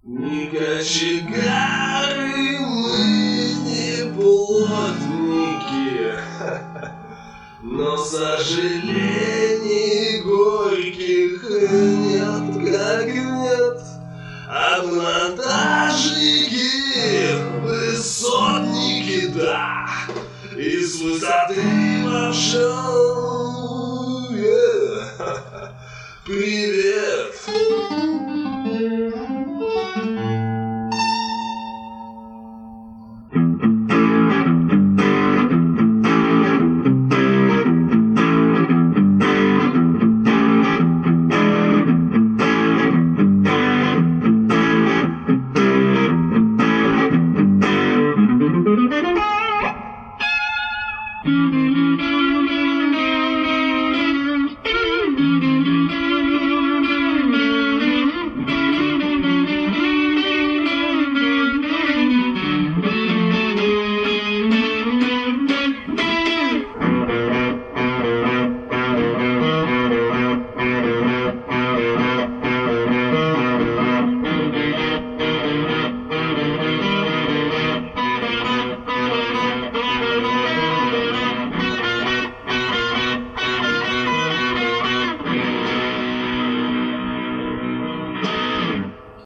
Не кочегары, мы не плотники, но сожалений горьких нет, как нет. Однотажники, высотники, да, и с высоты маршал. Привет.